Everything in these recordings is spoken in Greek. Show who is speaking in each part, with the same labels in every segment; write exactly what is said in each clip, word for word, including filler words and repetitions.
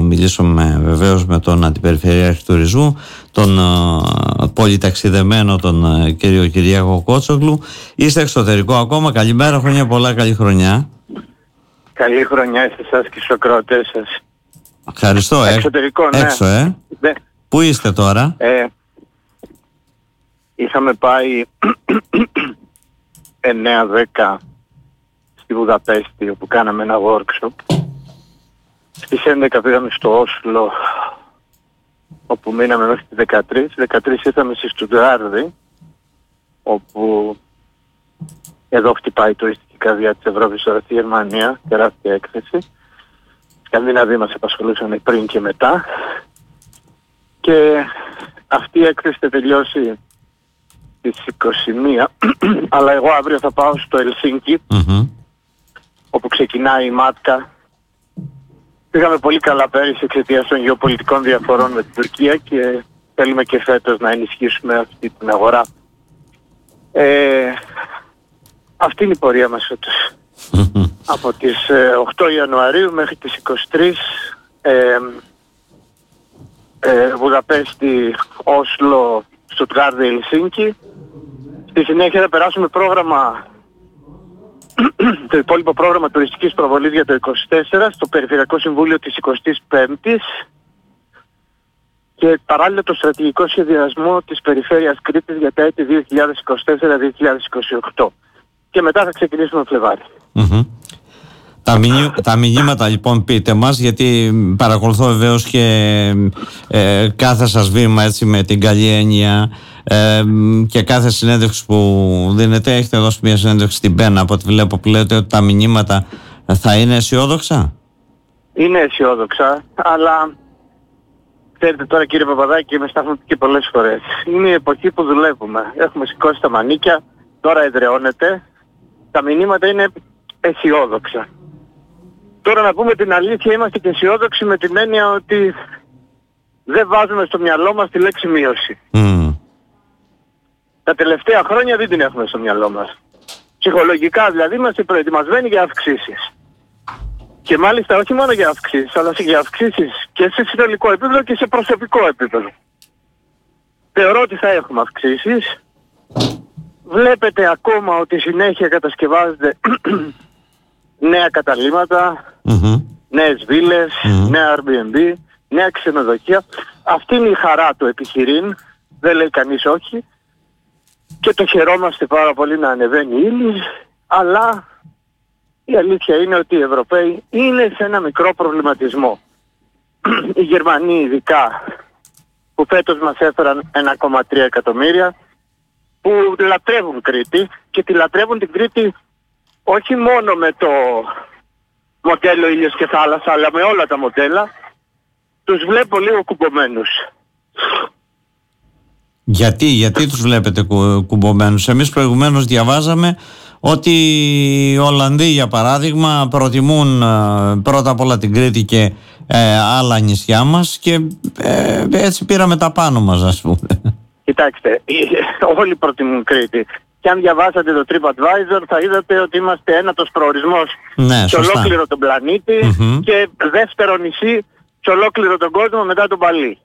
Speaker 1: μιλήσουμε βεβαίως με τον Αντιπεριφερειάρχη Τουρισμού, τον uh, πολυταξιδεμένο τον uh, κύριο Κυριάκο Κότσογλου. Είστε εξωτερικό ακόμα. Καλημέρα, χρόνια πολλά, καλή χρονιά.
Speaker 2: Καλή χρονιά σε εσάς και στους ακροατές σας.
Speaker 1: Ευχαριστώ.
Speaker 2: Εξωτερικό, ναι.
Speaker 1: Έξω, ε.
Speaker 2: Ναι.
Speaker 1: Πού είστε τώρα?
Speaker 2: Ε, είχαμε πάει εννέα δέκα στη Βουδαπέστη, όπου κάναμε ένα workshop. Στις έντεκα πήγαμε στο Όσλο, όπου μείναμε μέχρι τις δεκατρείς. δεκατρείς ήρθαμε στη Στουτγκάρδη, όπου εδώ χτυπάει η τουριστική καρδιά της Ευρώπης τώρα στη Γερμανία, τεράστια έκθεση. Σκανδιναβοί μας απασχολούσαν πριν και μετά. Και αυτή η έκθεση θα τελειώσει στις είκοσι μία, αλλά εγώ αύριο θα πάω στο Ελσίνκι, mm-hmm. όπου ξεκινάει η ΜΑΤΚΑ. Πήγαμε πολύ καλά πέρυσι εξαιτίας των γεωπολιτικών διαφορών με την Τουρκία και θέλουμε και φέτος να ενισχύσουμε αυτή την αγορά. Ε, αυτή είναι η πορεία μας φέτος. Mm-hmm. Από τις ε, οκτώ Ιανουαρίου μέχρι τις είκοσι τρεις ε, ε, Βουδαπέστη, Όσλο, Στουτγκάρδη, Ελσίνκι. Στη συνέχεια θα περάσουμε πρόγραμμα, το υπόλοιπο πρόγραμμα τουριστικής προβολής για το είκοσι τέσσερα στο Περιφερειακό Συμβούλιο της εικοστής πέμπτης και παράλληλα το στρατηγικό σχεδιασμό της Περιφέρειας Κρήτης για τα έτη δύο χιλιάδες είκοσι τέσσερα δύο χιλιάδες είκοσι οκτώ. Και μετά θα ξεκινήσουμε Φλεβάρι.
Speaker 1: Mm-hmm. Τα, μηνύ, τα μηνύματα λοιπόν πείτε μας, γιατί παρακολουθώ βεβαίως και ε, κάθε σας βήμα έτσι με την καλή έννοια ε, και κάθε συνέντευξη που δίνετε. Έχετε δώσει μια συνέντευξη στην Πένα από ό,τι βλέπω που λέτε ότι τα μηνύματα θα είναι αισιόδοξα.
Speaker 2: Είναι αισιόδοξα, αλλά ξέρετε τώρα κύριε Παπαδάκη, με στάθμουν και πολλές φορές. Είναι η εποχή που δουλεύουμε. Έχουμε σηκώσει τα μανίκια, τώρα εδραιώνεται. Τα μηνύματα είναι αισιόδοξα. Τώρα να πούμε την αλήθεια, είμαστε και αισιόδοξοι με την έννοια ότι δεν βάζουμε στο μυαλό μας τη λέξη μείωση. Mm. Τα τελευταία χρόνια δεν την έχουμε στο μυαλό μας. Ψυχολογικά δηλαδή είμαστε προετοιμασμένοι για αυξήσεις. Και μάλιστα όχι μόνο για αυξήσεις, αλλά για αυξήσεις και σε συνολικό επίπεδο και σε προσωπικό επίπεδο. Θεωρώ ότι θα έχουμε αυξήσεις. Βλέπετε ακόμα ότι συνέχεια κατασκευάζεται νέα καταλύματα, mm-hmm. νέες βίλες, mm-hmm. νέα Airbnb, νέα ξενοδοχεία. Αυτή είναι η χαρά του επιχειρήν, δεν λέει κανείς όχι. Και το χαιρόμαστε πάρα πολύ να ανεβαίνει η ύλη, αλλά η αλήθεια είναι ότι οι Ευρωπαίοι είναι σε ένα μικρό προβληματισμό. Οι Γερμανοί ειδικά, που φέτος μας έφεραν ένα κόμμα τρία εκατομμύρια, που λατρεύουν Κρήτη και τη λατρεύουν την Κρήτη όχι μόνο με το μοντέλο ήλιος και θάλασσα, αλλά με όλα τα μοντέλα, τους βλέπω λίγο κουμπωμένους.
Speaker 1: Γιατί, γιατί τους βλέπετε κου, κουμπωμένους? Εμείς προηγουμένως διαβάζαμε ότι οι Ολλανδοί για παράδειγμα προτιμούν ε, πρώτα απ' όλα την Κρήτη και ε, άλλα νησιά μας και ε, έτσι πήραμε τα πάνω μας, ας πούμε.
Speaker 2: Κοιτάξτε, όλοι προτιμούν Κρήτη. Και αν διαβάσατε το TripAdvisor θα είδατε ότι είμαστε ένατος προορισμός
Speaker 1: ναι,
Speaker 2: σε ολόκληρο τον πλανήτη mm-hmm. και δεύτερο νησί σε ολόκληρο τον κόσμο μετά τον Παλί.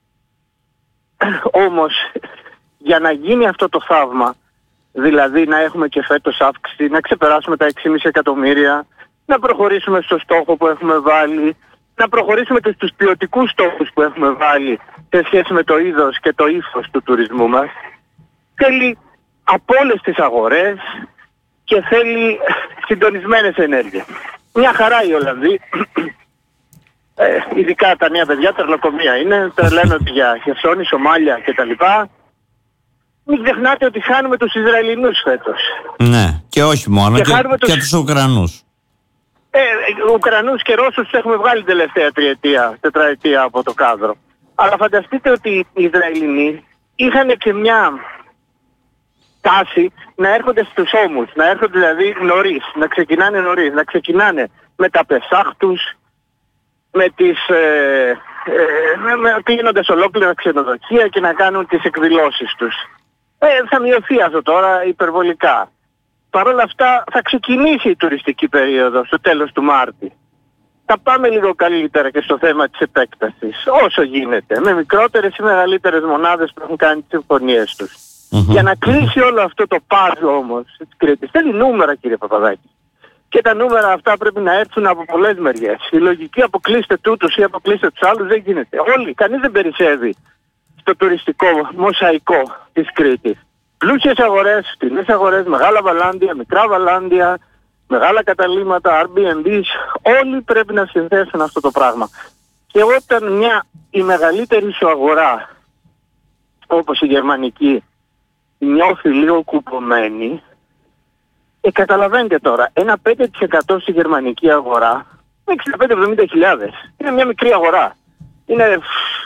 Speaker 2: Όμως για να γίνει αυτό το θαύμα, δηλαδή να έχουμε και φέτος αύξηση, να ξεπεράσουμε τα έξι κόμμα πέντε εκατομμύρια, να προχωρήσουμε στο στόχο που έχουμε βάλει, να προχωρήσουμε και στους ποιοτικούς στόχους που έχουμε βάλει σε σχέση με το είδος και το ύφος του τουρισμού μας, θέλει από όλες τις αγορές και θέλει συντονισμένες ενέργειες. Μια χαρά οι Ολλανδοί, ε, ειδικά τα νέα παιδιά, τερλοκομεία είναι, τα λένε ότι για Χερσόνη, Σομάλια κτλ. Μην ξεχνάτε ότι χάνουμε τους Ισραηλινούς φέτος.
Speaker 1: Ναι, και όχι μόνο, και, και, τους... και τους Ουκρανούς.
Speaker 2: Ε, Ουκρανούς και Ρώσους τους έχουμε βγάλει την τελευταία τριετία, τετραετία από το κάδρο. Αλλά φανταστείτε ότι οι Ισραηλινοί είχαν και μια τάση να έρχονται στους ώμους, να έρχονται δηλαδή νωρίς, να ξεκινάνε νωρίς, να ξεκινάνε με τα Πεσάχ τους, με τις ε, ε, με, με, κλείνοντας ολόκληρα ξενοδοχεία και να κάνουν τις εκδηλώσεις τους. Ε, θα μειωθεί αυτό τώρα υπερβολικά. Παρ' όλα αυτά θα ξεκινήσει η τουριστική περίοδο στο τέλος του Μάρτη. θα πάμε λίγο καλύτερα και στο θέμα της επέκτασης, όσο γίνεται, με μικρότερες ή μεγαλύτερες μονάδες που έχουν κάνει τις συμφωνίες τους. Mm-hmm. Για να κλείσει όλο αυτό το πάζο όμως της Κρήτης, θέλει νούμερα, κύριε Παπαδάκη. Και τα νούμερα αυτά πρέπει να έρθουν από πολλές μεριές. Η λογική αποκλείστε τούτους ή αποκλείστε τους άλλους δεν γίνεται. Όλοι, κανείς δεν περισσεύει στο τουριστικό μοσαϊκό της Κρήτης. Πλούσιες αγορές, φτηνές αγορές, μεγάλα βαλάντια, μικρά βαλάντια, μεγάλα καταλύματα, Airbnb, όλοι πρέπει να συνθέσουν αυτό το πράγμα. Και όταν μια, η μεγαλύτερη σου αγορά, όπως η γερμανική, νιώθει λίγο κουπωμένη, ε, καταλαβαίνετε τώρα, ένα πέντε τοις εκατό στη γερμανική αγορά, εξήντα πέντε με εβδομήντα χιλιάδες, είναι μια μικρή αγορά. Είναι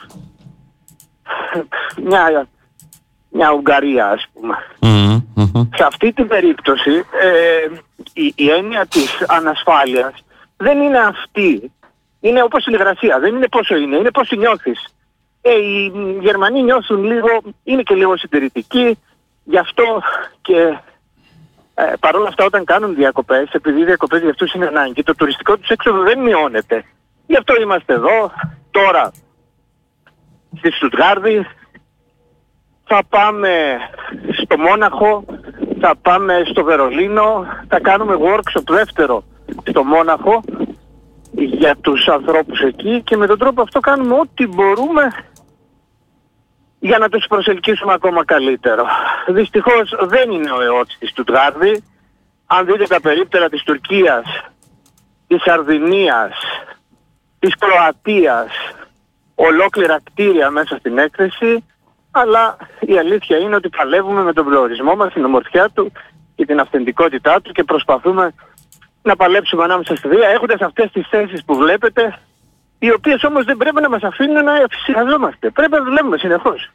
Speaker 2: μια, μια Ουγγαρία, ας πούμε. Mm-hmm, mm-hmm. Σε αυτή την περίπτωση ε, η, η έννοια της ανασφάλειας δεν είναι αυτή. Είναι όπως η υγρασία, δεν είναι πόσο είναι, είναι πώς νιώθεις. Ε, οι Γερμανοί νιώθουν λίγο, είναι και λίγο συντηρητικοί, γι' αυτό και ε, παρόλα αυτά όταν κάνουν διακοπές, επειδή οι διακοπές για αυτούς είναι ανάγκη, το τουριστικό τους έξοδο δεν μειώνεται. Γι' αυτό είμαστε εδώ, τώρα, στη Στουτγάρδη, θα πάμε στο Μόναχο, θα πάμε στο Βερολίνο, θα κάνουμε workshop δεύτερο στο Μόναχο για τους ανθρώπους εκεί και με τον τρόπο αυτό κάνουμε ό,τι μπορούμε για να τους προσελκύσουμε ακόμα καλύτερο. Δυστυχώς δεν είναι ο ΕΟΤ στη Στουτγάρδη. Αν δείτε τα περίπτερα της Τουρκίας, της Σαρδινίας, της Κροατίας, ολόκληρα κτίρια μέσα στην έκθεση, αλλά η αλήθεια είναι ότι παλεύουμε με τον προορισμό μας, την ομορφιά του και την αυθεντικότητά του και προσπαθούμε να παλέψουμε ανάμεσα στη δύο, έχοντας αυτές τις θέσεις που βλέπετε, οι οποίες όμως δεν πρέπει να μας αφήνουν να εφησυχαζόμαστε. Πρέπει να δουλεύουμε συνεχώς.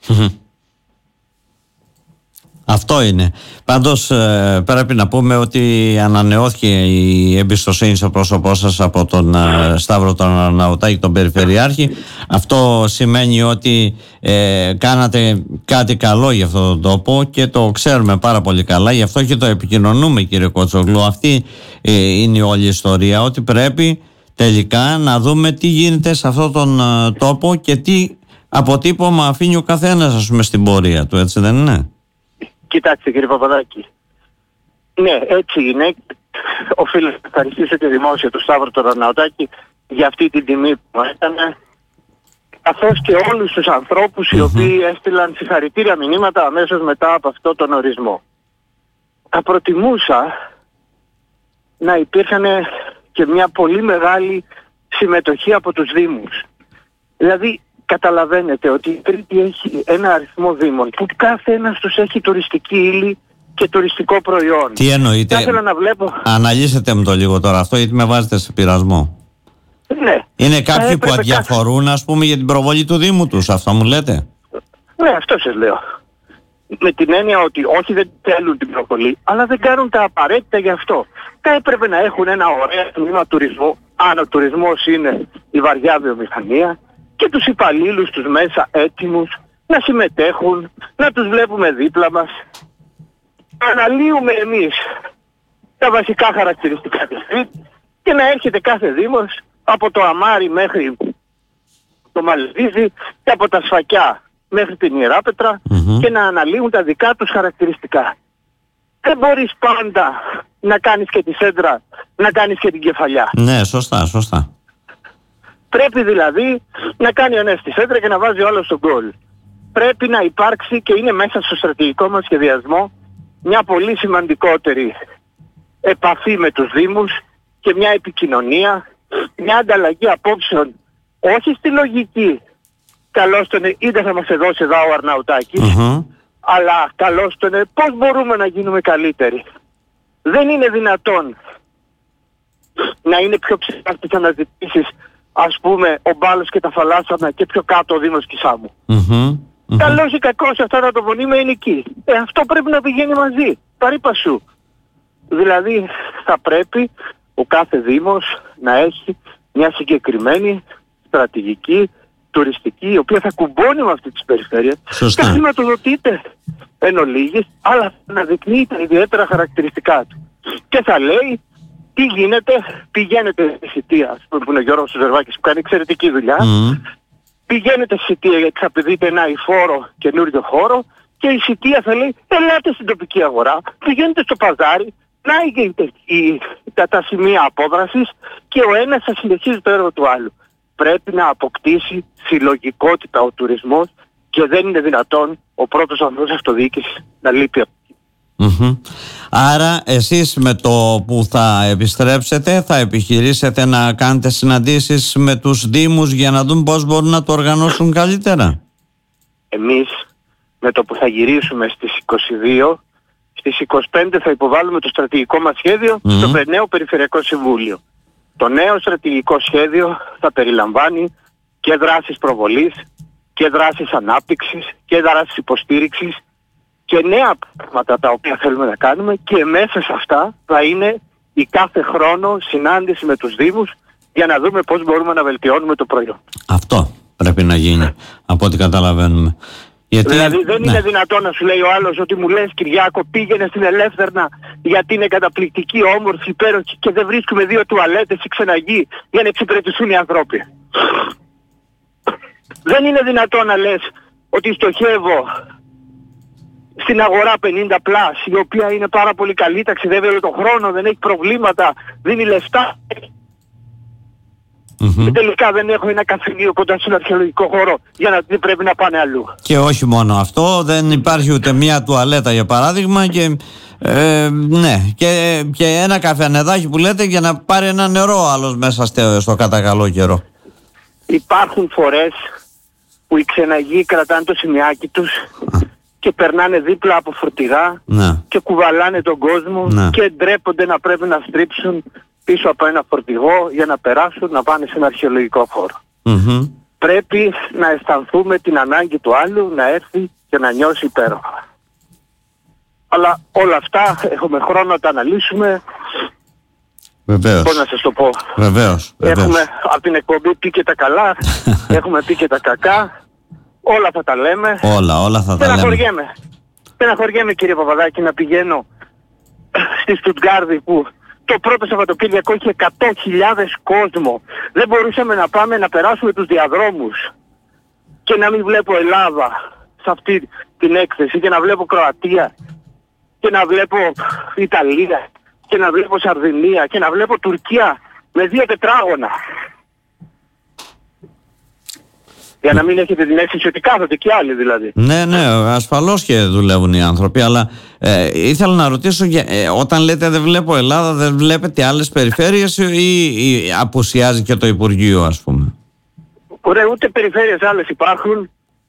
Speaker 1: Αυτό είναι. Πάντως ε, πρέπει να πούμε ότι ανανεώθηκε η εμπιστοσύνη στο πρόσωπό σας από τον ε, Σταύρο τον Αρναουτάκη, τον Περιφερειάρχη. Αυτό σημαίνει ότι ε, κάνατε κάτι καλό για αυτόν τον τόπο και το ξέρουμε πάρα πολύ καλά. Γι' αυτό και το επικοινωνούμε, κύριε Κοτσογλου. Αυτή ε, είναι όλη η ιστορία, ότι πρέπει τελικά να δούμε τι γίνεται σε αυτόν τον ε, τόπο και τι αποτύπωμα αφήνει ο καθένας, ας πούμε, στην πορεία του, έτσι δεν είναι?
Speaker 2: Κοιτάξτε, κύριε Παπαδάκη, ναι, έτσι είναι. Οφείλω να ευχαριστήσω και δημόσια του Σταύρο τον Αρναουτάκη για αυτή την τιμή που έκανε, καθώς και όλους τους ανθρώπους οι οποίοι έστειλαν συγχαρητήρια μηνύματα αμέσως μετά από αυτό τον ορισμό. Θα προτιμούσα να υπήρχαν και μια πολύ μεγάλη συμμετοχή από τους Δήμους. Δηλαδή, καταλαβαίνετε ότι η Κρήτη έχει ένα αριθμό δήμων που κάθε ένας τους έχει τουριστική ύλη και τουριστικό προϊόν.
Speaker 1: Τι εννοείτε?
Speaker 2: Θα ήθελα να βλέπω...
Speaker 1: Αναλύσετε μου το λίγο τώρα αυτό, γιατί με βάζετε σε πειρασμό.
Speaker 2: Ναι.
Speaker 1: Είναι κάποιοι που αδιαφορούν, ας πούμε, για την προβολή του Δήμου τους, αυτό μου λέτε?
Speaker 2: Ναι, αυτό σας λέω. Με την έννοια ότι όχι δεν θέλουν την προβολή, αλλά δεν κάνουν τα απαραίτητα γι' αυτό. Θα έπρεπε να έχουν ένα ωραίο τμήμα τουρισμού, αν ο τουρισμός είναι η βαριά βιομηχανία, και τους υπαλλήλους τους μέσα έτοιμους να συμμετέχουν, να τους βλέπουμε δίπλα μας. Αναλύουμε εμείς τα βασικά χαρακτηριστικά της Κρήτης και να έρχεται κάθε δήμος από το Αμάρι μέχρι το Μαλδίζι και από τα Σφακιά μέχρι την Ιεράπετρα mm-hmm. και να αναλύουν τα δικά τους χαρακτηριστικά. Δεν μπορείς πάντα να κάνεις και τη Σέντρα, να κάνεις και την Κεφαλιά.
Speaker 1: Ναι, σωστά, σωστά.
Speaker 2: Πρέπει δηλαδή να κάνει ο ένας τη Σέντρα και να βάζει ο άλλος τον γκολ. Πρέπει να υπάρξει και είναι μέσα στο στρατηγικό μας σχεδιασμό μια πολύ σημαντικότερη επαφή με τους Δήμους και μια επικοινωνία, μια ανταλλαγή απόψεων, όχι στη λογική καλώς τον είτε θα μας δώσει εδώ ο Αρναουτάκης, mm-hmm. αλλά καλώς τον πώς μπορούμε να γίνουμε καλύτεροι. Δεν είναι δυνατόν να είναι πιο ψηλά στις αναζητήσεις, ας πούμε, ο Μπάλος και τα Φαλάσσανα και πιο κάτω ο Δήμος Κισάμου. Mm-hmm. Mm-hmm. Καλώς ή κακώς αυτά θα το φωνήμε είναι εκεί. Ε, αυτό πρέπει να πηγαίνει μαζί. Παρήπασου. Δηλαδή θα πρέπει ο κάθε Δήμος να έχει μια συγκεκριμένη στρατηγική τουριστική, η οποία θα κουμπώνει με αυτή τις περιφέρειες. Θα χρηματοδοτείται εν ολίγης, αλλά να δεικνύει τα ιδιαίτερα χαρακτηριστικά του. Και θα λέει Τι γίνεται, πηγαίνετε στη Σιτία, που είναι ο Γιώργος Ζερβάκης που κάνει εξαιρετική δουλειά,
Speaker 1: Mm.
Speaker 2: πηγαίνετε στη Σιτία γιατί θα παιδείτε ένα υφόρο καινούριο χώρο και η Σιτία θα λέει ελάτε στην τοπική αγορά, πηγαίνετε στο παζάρι, να είναι τα, τα σημεία απόδρασης και ο ένας θα συνεχίζει το έργο του άλλου. Πρέπει να αποκτήσει συλλογικότητα ο τουρισμός και δεν είναι δυνατόν ο πρώτος ανθρώπους αυτοδιοίκησης να λείπει από εκεί.
Speaker 1: Mm-hmm. Άρα εσείς με το που θα επιστρέψετε θα επιχειρήσετε να κάνετε συναντήσεις με τους δήμους για να δουν πώς μπορούν να το οργανώσουν καλύτερα.
Speaker 2: Εμείς με το που θα γυρίσουμε στις είκοσι δύο, στις είκοσι πέντε θα υποβάλουμε το στρατηγικό μας σχέδιο mm-hmm. στο νέο Περιφερειακό Συμβούλιο. Το νέο στρατηγικό σχέδιο θα περιλαμβάνει και δράσεις προβολής και δράσεις ανάπτυξης και δράσεις υποστήριξης και νέα πράγματα τα οποία θέλουμε να κάνουμε και μέσα σε αυτά θα είναι η κάθε χρόνο συνάντηση με τους Δήμους για να δούμε πώς μπορούμε να βελτιώνουμε το προϊόν.
Speaker 1: Αυτό πρέπει να γίνει από ό,τι καταλαβαίνουμε. Γιατί...
Speaker 2: Δηλαδή δεν
Speaker 1: ναι.
Speaker 2: είναι δυνατόν να σου λέει ο άλλος ότι μου λες Κυριάκο πήγαινε στην Ελεύθερνα γιατί είναι καταπληκτική, όμορφη, υπέροχη και δεν βρίσκουμε δύο τουαλέτες ή ξεναγή για να εξυπηρετηθούν οι άνθρωποι. Δεν είναι δυνατόν να λες ότι στοχεύω στην αγορά πενήντα πλας, η οποία είναι πάρα πολύ καλή, ταξιδεύει όλο τον χρόνο, δεν έχει προβλήματα, δίνει λεφτά. Mm-hmm. Και τελικά δεν έχω ένα καφενείο κοντά στον αρχαιολογικό χώρο για να δει πρέπει να πάνε αλλού.
Speaker 1: Και όχι μόνο αυτό, δεν υπάρχει ούτε μία τουαλέτα για παράδειγμα και, ε, ναι, και, και ένα καφενεδάκι που λέτε για να πάρει ένα νερό άλλος μέσα στο, στο κατά καλό καιρό.
Speaker 2: Υπάρχουν φορές που οι ξεναγοί κρατάνε το σημειάκι τους και περνάνε δίπλα από φορτηγά
Speaker 1: ναι.
Speaker 2: και κουβαλάνε τον κόσμο
Speaker 1: ναι.
Speaker 2: και ντρέπονται να πρέπει να στρίψουν πίσω από ένα φορτηγό για να περάσουν να πάνε σε ένα αρχαιολογικό χώρο.
Speaker 1: Mm-hmm.
Speaker 2: Πρέπει να αισθανθούμε την ανάγκη του άλλου να έρθει και να νιώσει υπέροχα. Αλλά όλα αυτά έχουμε χρόνο να τα αναλύσουμε.
Speaker 1: Βεβαίως.
Speaker 2: Πώς να σας το πω.
Speaker 1: Βεβαίως. Βεβαίως.
Speaker 2: Έχουμε από την εκπομπή πει και τα καλά, έχουμε πει και τα κακά. Όλα θα τα λέμε.
Speaker 1: Όλα, όλα θα τα
Speaker 2: Στεναχωριέμαι.
Speaker 1: λέμε.
Speaker 2: Στεναχωριέμαι κύριε Παπαδάκη να πηγαίνω στη Στουτγκάρδη που το πρώτο Σαββατοκύριακο είχε εκατό χιλιάδες κόσμο. Δεν μπορούσαμε να πάμε να περάσουμε τους διαδρόμους και να μην βλέπω Ελλάδα σε αυτή την έκθεση και να βλέπω Κροατία και να βλέπω Ιταλία και να βλέπω Σαρδινία και να βλέπω Τουρκία με δύο τετράγωνα. Για να μην έχετε την αίσθηση ότι κάθονται και άλλοι δηλαδή.
Speaker 1: Ναι, ναι, ασφαλώς και δουλεύουν οι άνθρωποι, αλλά ε, ήθελα να ρωτήσω, ε, όταν λέτε δεν βλέπω Ελλάδα, δεν βλέπετε άλλες περιφέρειες ή, ή απουσιάζει και το Υπουργείο, ας πούμε?
Speaker 2: Ωραία, ούτε περιφέρειες άλλες υπάρχουν,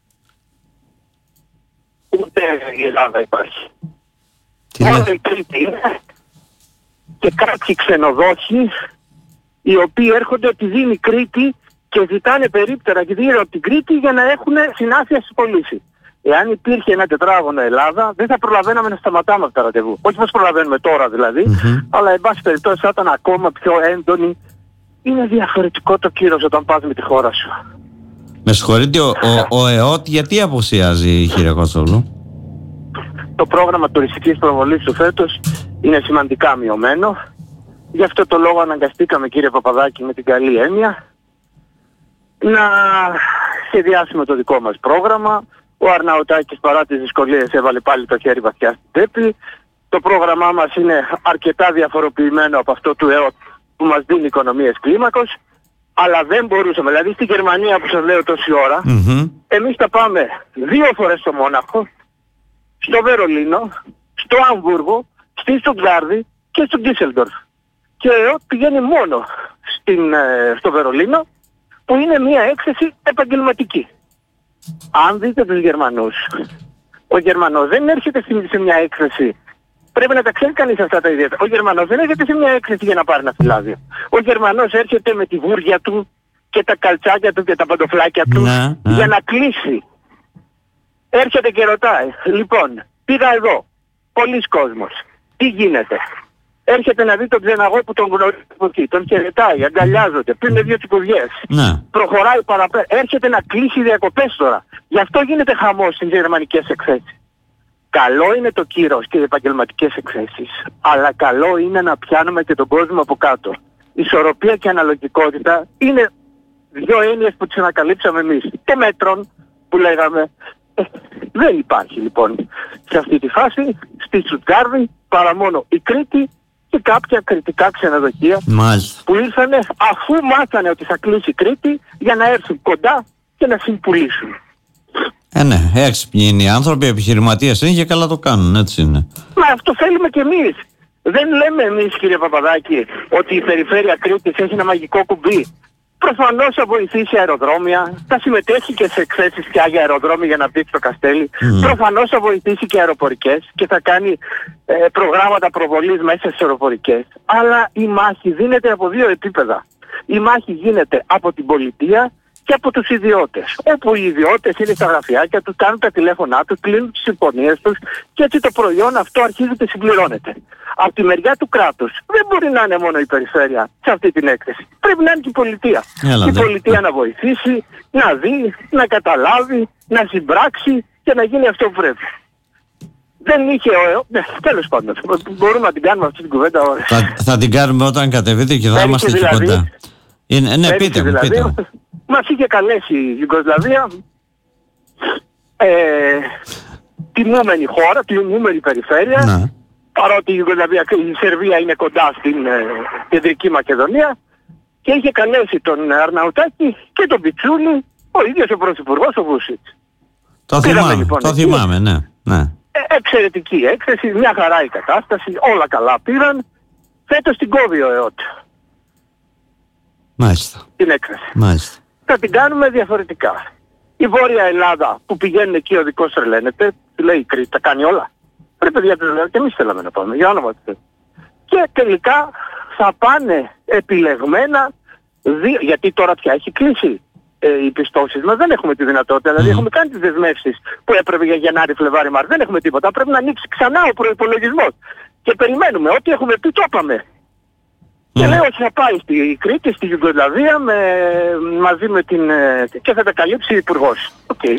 Speaker 2: ούτε η Ελλάδα υπάρχει. Μόνο η Κρήτη είναι και κάποιοι ξενοδόχοι οι οποίοι έρχονται από τη Δήμη Κρήτη και ζητάνε περίπτερα γύρω από την Κρήτη για να έχουν συνάφεια στις πωλήσεις. Εάν υπήρχε ένα τετράγωνο Ελλάδα, δεν θα προλαβαίναμε να σταματάμε αυτά τα ραντεβού. Όχι πως προλαβαίνουμε τώρα δηλαδή, mm-hmm. αλλά εν πάση περιπτώσει θα ήταν ακόμα πιο έντονη. Είναι διαφορετικό το κύρος όταν πας με τη χώρα σου.
Speaker 1: Με συγχωρείτε, ο, ο, ο ΕΟΤ γιατί απουσιάζει, κύριε Κοτσόλου?
Speaker 2: Το πρόγραμμα τουριστικής προβολής του φέτος είναι σημαντικά μειωμένο. Γι' αυτό το λόγο αναγκαστήκαμε, κύριε Παπαδάκη, με την καλή έννοια, να σχεδιάσουμε το δικό μας πρόγραμμα. Ο Αρναουτάκης παρά τις δυσκολίες έβαλε πάλι το χέρι βαθιά στην τσέπη. Το πρόγραμμά μας είναι αρκετά διαφοροποιημένο από αυτό του ΕΟΤ που μας δίνει οικονομίες κλίμακος, αλλά δεν μπορούσαμε. Δηλαδή στη Γερμανία που σας λέω τόση ώρα, mm-hmm. εμείς θα πάμε δύο φορές στο Μόναχο, στο Βερολίνο, στο Αμβούργο, στη Στουτγκάρδη και στο Ντίσελντορφ. Και ο ΕΟΤ πηγαίνει μόνο στην, στο Βερολίνο, που είναι μια έκθεση επαγγελματική. Αν δείτε τους Γερμανούς, ο Γερμανός δεν έρχεται σε μια έκθεση. Πρέπει να τα ξέρει κανείς αυτά τα ιδιαίτερα. Ο Γερμανός δεν έρχεται σε μια έκθεση για να πάρει ένα φυλάδιο. Ο Γερμανός έρχεται με τη βούρια του και τα καλτσάκια του και τα παντοφλάκια του
Speaker 1: ναι, ναι.
Speaker 2: για να κλείσει. Έρχεται και ρωτάει, λοιπόν, πήγα εδώ, πολλής κόσμος, τι γίνεται? Έρχεται να δει τον ξεναγό που τον γνωρίζει από εκεί, τον χαιρετάει, αγκαλιάζονται, πίνει δύο τσικουδιές,
Speaker 1: ναι.
Speaker 2: προχωράει παραπέρα, έρχεται να κλείσει διακοπές τώρα. Γι' αυτό γίνεται χαμός στις γερμανικές εκθέσεις. καλό είναι το κύρος και οι επαγγελματικές εκθέσεις, αλλά καλό είναι να πιάνουμε και τον κόσμο από κάτω. Ισορροπία και αναλογικότητα είναι δύο έννοιες που τις ανακαλύψαμε εμείς. Και μέτρων που λέγαμε. Ε, δεν υπάρχει λοιπόν σε αυτή τη φάση στη Στουτγκάρδη παρά μόνο η Κρήτη και κάποια κριτικά ξενοδοχεία.
Speaker 1: Μάλιστα.
Speaker 2: Που ήρθανε αφού μάθανε ότι θα κλείσει η Κρήτη για να έρθουν κοντά και να συμπουλήσουν.
Speaker 1: Ε, ναι, έξυπνοι είναι οι άνθρωποι, επιχειρηματίες είναι και καλά το κάνουν, έτσι είναι.
Speaker 2: Μα αυτό θέλουμε κι εμείς. Δεν λέμε εμείς, κύριε Παπαδάκη, ότι η περιφέρεια Κρήτης έχει ένα μαγικό κουμπί. Προφανώς θα βοηθήσει αεροδρόμια, θα συμμετέχει και σε εκθέσεις πια για αεροδρόμια για να μπει στο Καστέλι. Mm. Προφανώς θα βοηθήσει και αεροπορικές και θα κάνει ε, προγράμματα προβολής μέσα στις αεροπορικές. Αλλά η μάχη δίνεται από δύο επίπεδα. Η μάχη γίνεται από την πολιτεία και από τους ιδιώτες. Όπου οι ιδιώτες είναι στα γραφιάκια τους, κάνουν τα τηλέφωνά τους, κλείνουν τις συμφωνίες τους και έτσι το προϊόν αυτό αρχίζει και συμπληρώνεται. Από τη μεριά του κράτους δεν μπορεί να είναι μόνο η περιφέρεια σε αυτή την έκθεση. Πρέπει να είναι και η πολιτεία. Έλα, η δε. πολιτεία να βοηθήσει, να δει, να καταλάβει, να συμπράξει και να γίνει αυτό που πρέπει. Δεν είχε ο ΕΟ... Ναι, τέλος πάντων, μπορούμε να την κάνουμε αυτή την κουβέντα ώρες.
Speaker 1: Θα, θα την κάνουμε όταν κατεβείτε και θα είμαστε εκεί δηλαδή, κοντά. Είναι, ναι, πείτε μου, δηλαδή, πείτε μου.
Speaker 2: Μας είχε καλέσει η Ιουγκοσλαβία, ε, τιμούμενη χώρα, τιμούμενη περιφέρεια, να. παρότι η Ιουγκοσλαβία, η Σερβία είναι κοντά στην ε, Κεντρική Μακεδονία και είχε καλέσει τον Αρναουτάκη και τον Πιτσούλη, ο ίδιος ο Πρωθυπουργός, ο Βούσιτς.
Speaker 1: Το θυμάμαι, λοιπόν, το θυμάμαι, ναι. ναι.
Speaker 2: Ε, εξαιρετική έκθεση, μια χαρά η κατάσταση, όλα καλά πήραν, φέτος την κόβει ο ΕΟΤ.
Speaker 1: Μάλιστα.
Speaker 2: Την έκθεση.
Speaker 1: Μάλιστα.
Speaker 2: Θα την κάνουμε διαφορετικά. Η Βόρεια Ελλάδα που πηγαίνει εκεί ο δικός τρελαίνεται, λέει η Κρήτη, τα κάνει όλα. Πρέπει παιδιά του λέω και εμείς θέλαμε να πάμε, για όνομα του. Και τελικά θα πάνε επιλεγμένα, δύο, γιατί τώρα πια έχει κλείσει ε, οι πιστώσεις μας, δεν έχουμε τη δυνατότητα, δηλαδή mm. έχουμε κάνει τις δεσμεύσεις που έπρεπε για Γενάρη, Φλεβάρη, Μάρτιο, δεν έχουμε τίποτα, πρέπει να ανοίξει ξανά ο προϋπολογισμός. Και περιμένουμε, ό,τι έχουμε πει το είπαμε. Και λέω ότι θα πάει στη Κρήτη, στη Ιουγκοσλαβία με, μαζί με την... και θα τα καλύψει ο Υπουργός. Okay.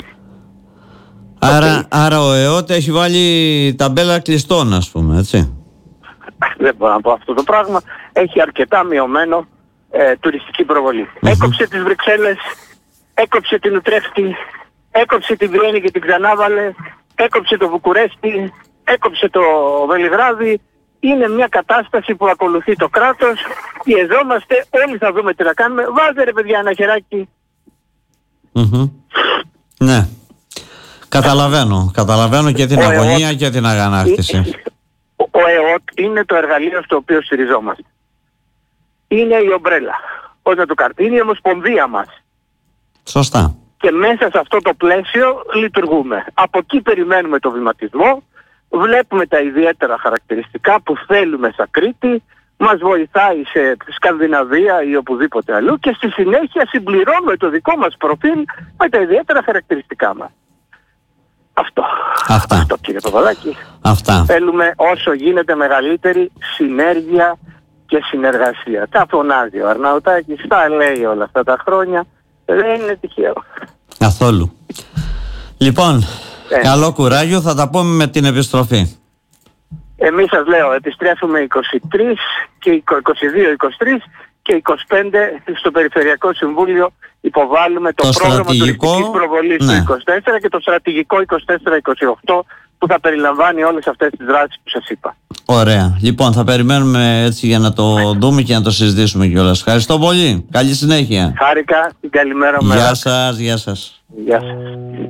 Speaker 1: Άρα,
Speaker 2: okay.
Speaker 1: άρα ο ΕΟΤ έχει βάλει ταμπέλα κλειστών, ας πούμε, έτσι.
Speaker 2: Δεν μπορώ να πω αυτό το πράγμα. Έχει αρκετά μειωμένο ε, τουριστική προβολή. Mm-hmm. Έκοψε τις Βρυξέλλες, έκοψε την Ουτρέχτη, έκοψε την Βιέννη και την ξανάβαλε, έκοψε το Βουκουρέστι, έκοψε το Βελιγράδι. Είναι μια κατάσταση που ακολουθεί το κράτος, πιεζόμαστε, όλοι θα δούμε τι να κάνουμε. Βάζε ρε παιδιά ένα χεράκι.
Speaker 1: Mm-hmm. Ναι. Καταλαβαίνω. Καταλαβαίνω και την αγωνία και την αγανάκτηση.
Speaker 2: Ο ΕΟΤ είναι το εργαλείο στο οποίο στηριζόμαστε. Είναι η ομπρέλα. Πώς να το κάνουμε. Είναι η ομοσπονδία μας.
Speaker 1: Σωστά.
Speaker 2: Και μέσα σε αυτό το πλαίσιο λειτουργούμε. Από εκεί περιμένουμε το βηματισμό. Βλέπουμε τα ιδιαίτερα χαρακτηριστικά που θέλουμε σαν Κρήτη, μας βοηθάει σε Σκανδιναβία ή οπουδήποτε αλλού και στη συνέχεια συμπληρώνουμε το δικό μας προφίλ με τα ιδιαίτερα χαρακτηριστικά μας. Αυτό.
Speaker 1: Αυτά.
Speaker 2: Αυτό κύριε Παπαδάκη.
Speaker 1: Αυτά.
Speaker 2: Θέλουμε όσο γίνεται μεγαλύτερη συνέργεια και συνεργασία. Τα φωνάζει ο Αρναουτάκης, τα λέει όλα αυτά τα χρόνια. Δεν είναι τυχαίο.
Speaker 1: Καθόλου. Λοιπόν... Ε. Καλό κουράγιο, θα τα πούμε με την επιστροφή.
Speaker 2: Εμείς σας λέω, επιστρέφουμε είκοσι τρεις και είκοσι δύο είκοσι τρεις και είκοσι πέντε στο Περιφερειακό Συμβούλιο υποβάλλουμε το, το πρόγραμμα τουριστικής προβολής ναι. του είκοσι τέσσερα και το στρατηγικό είκοσι τέσσερα είκοσι οκτώ που θα περιλαμβάνει όλες αυτές τις δράσεις που σας είπα.
Speaker 1: Ωραία. Λοιπόν, θα περιμένουμε έτσι για να το δούμε και να το συζητήσουμε κιόλας. Ευχαριστώ πολύ. Καλή συνέχεια.
Speaker 2: Χάρηκα. Την καλημέρα μου.
Speaker 1: Γεια σας. Γεια σας.
Speaker 2: Γεια σας.